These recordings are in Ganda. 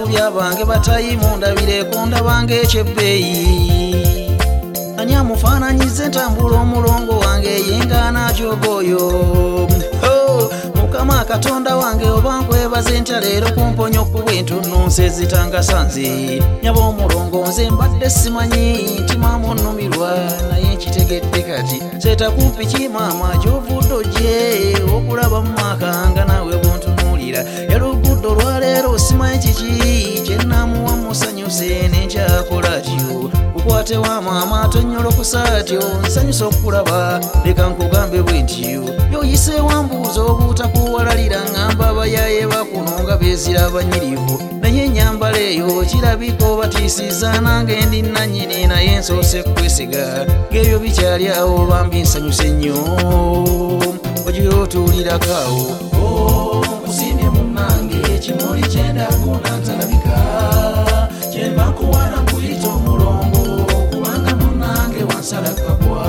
byabange batayimu ndabire kundabange ekyebbeeyi ani amufaananyiza entambula omulongo wange yengana kyogoyo mukama katonda wange oba nkwebaze ntya leero kumponya okuba entunnunsi ezitangasanze nyaba omulongo nze mbadde simanyi nti maama onnumirwa naye nkitegedde kati seeta kumpi kimaama gyovudde ojje okulaba mu maka nga naawe bwontunuulira yalugudde olwaleero simanyi kiki kyenaamuwa musanyuse nenkyakola atyo ukwate wa maama tonyolokosa atyo nsanyusa okulaba leka nkugambe bwe ntyo yoyise wambuuza obutakuwalalira ngamba abayaye bakuno nga beezira abanyirivu naye enyambala eyo kirabika obatiisiza nange ndi nannyini naye nsoose kwesiga ng'ebyo bikyali awo bambi nsanyuse nnyo ogira otuulirakawo nkusiimye munnange ekimuli kyendakuna ntalabika kyemba nkuwana nkuyita omulongo kubanga munnange wansala kabwa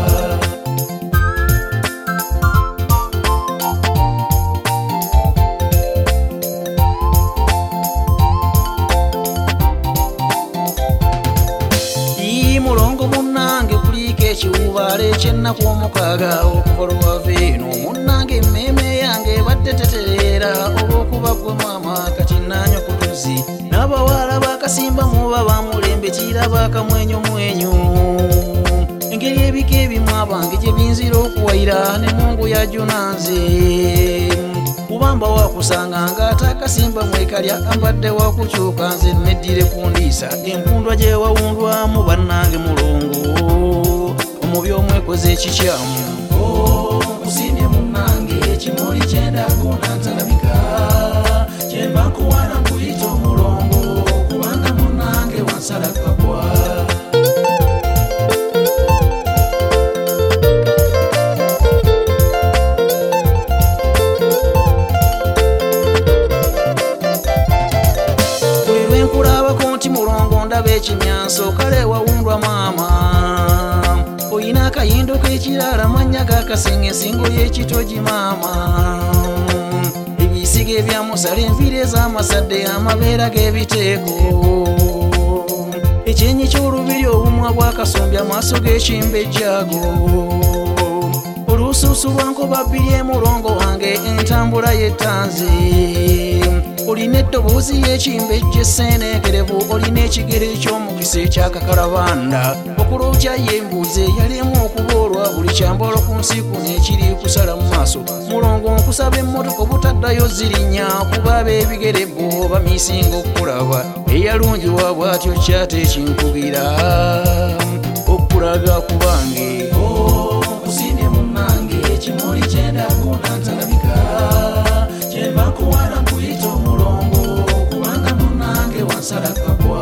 mulongo munnange kuliko ekiwubaale ekyennaku omukaaga okuva lwava eno munnange emmeeme yange badde tetereera olw'okuba gwe maama kati nnaanyo kutuzi n'abawala bakasimba muba bamulembe kiraba akamwenyomwenyo engeri ebika ebimu abange gye binzira okuwayira ne mungu yajunanze kubamba wakusanga ng'atakasimba mwekalya ambadde wakukyuka nze neddire ku ndiisa empundwa gye wawundwamu bannange mulongo omubi omwekoze ekikyamu nkusiimye munnange ekimuli kyendakuna ntalabika kyemba nkuwana nkuyita omulongo kubanga munnange wansala kabwa mulongo ndaba ekimyanso kale wawundwa maama oyina akayindo k'ekirala mannya gakasenga ensingo y'ekitogi maama ebisiga ebyamusala enviiri ez'amasadde amabeera g'ebiteeko ekyenyi ky'olubiri obumwa bw'akasombi amaaso g'ekimba ejjaago olusuusu lwankoba bbiri emulongo wange entambula y'ettanze olina eddoboozi y'ekimba ejjeseeneekerevu olina ekigere eky'omukisa ekyakakalabanda okulooja y'embuuzi eyaliemu okuboolwa buli kyambalo ku nsi kuno ekiri kusala mu maaso mulongo nkusaba emmotoka obutaddayo zirinnya kuba ab'ebigere bo bamisinga okulaba eyalungiwa bw'atyo kyate ekinkugira okulaga ku bange nkusiimye munnange ekimuli kyendakuna ntalabika kyemba nkuwana nkuyita omulongo kubanga munnange wansala kabwa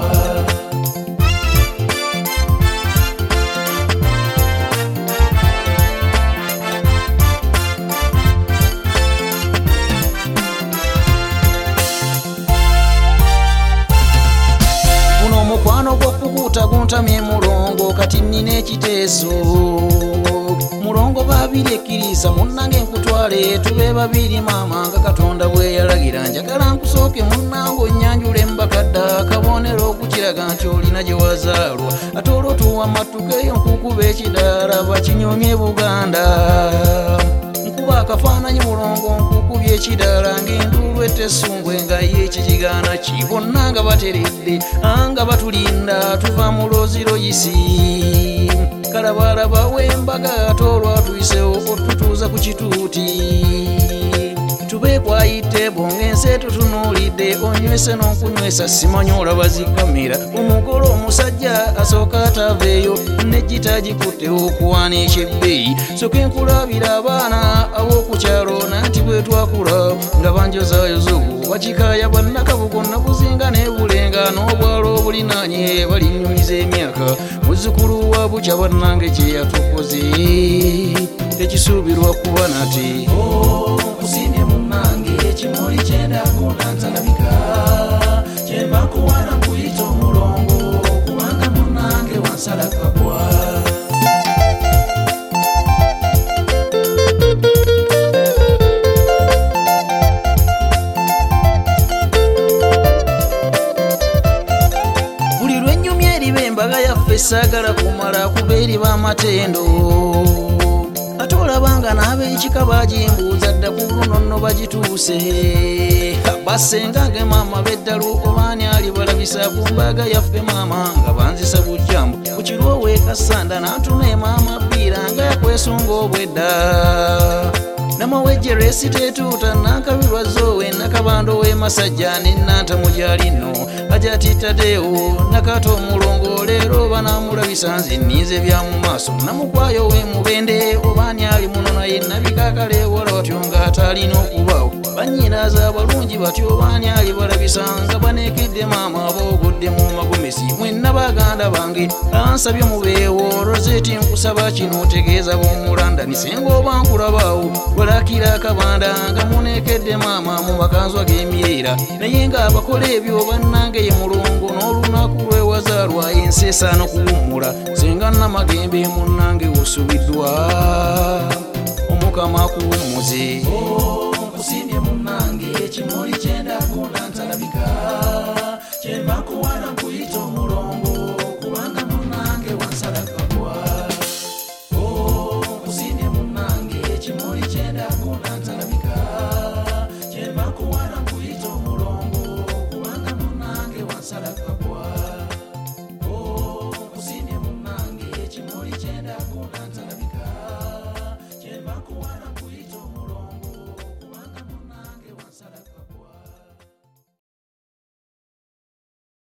guno omukwano gw'okukuuta guntamye mulongo kati nnina ekiteeso mulongo babiri ekkiriza munnange nkutwale tube babiri maama nga katonda bwe yalagira njagala nkusooke munnange onnyanjula embakadda akabonero okukiraga nti olina gye wazaalwa ate olwotuwa matukeeyo nkukuba ekidaala bakinyomye buganda nkuba akafaananyi mulongo nkukubye ekidaala ng'enduulu etessumbwe nga yeekikigaana ki bonna nga bateredde anga batulinda tuva mu loziroyisi kalabalaba w'embaga ate olwatuyisewo otutuuza ku kituuti tubeekwayite bongense tutunuulidde onywese n'okunywesa simanyi olaba zikamera omugole omusajja asooka ataaveeyo nejjita gikutte okuwaana ekyebbeeyi soke nkulabira abaana ab'okukyalo nanti bwe twakula nga banjozaayozo bakikaaya bannakabugo nabuzinga n'ebulenga n'obwalo obulinaanye balinnyumiza emyaka muzzukulu wa bukya bannange kye yatukoze tekisuubirwa kuba nate nkusiimye munnange ekimuli kyendakuna ntalabika kyemba nkuwana nkuyita omulongo kubanga munnange wansala kabwa sagala kumala kubeeri b'amatendo ate olabanga n'ab'ekika bagimbuuza dda ku luno bagituuse basengange maama b'eddalu obaani ali balabisa ku mbaga yaffe maama nga banzisa bujjambu ku kirwo weekasanda n'antuna maama bbiira nga yakwesunga obwedda namawejje resi tetuuta nankabirwa zoowe nakabando w'emasajja nennanta mu gyali nno ajatitadeewo nakato omulongo leero banamulabisa nze nnize bya mu maaso namukwayo w'emubende obaani ali muno naye nabikakale wala watyo ng'atalina okubaawo bannyinaaza abalungi batyo obaani ali balabisa nga baneekedde maama boogudde mu magomesi mwenna baganda bange ansabye mubeewo roseti nkusaba kino otegeeza b'omulanda senga oba nkulabaawo walakira akabanda nga muneekedde maama mu makanzu ag'emyeera naye ng'abakola ebyo bannange ye mulongo n'olunaku lwewazaalwa ensi esaana okuwummula senga namagembe munnange osubiddwa omukama akuwummuze nkusimbye munnange ekimuli kye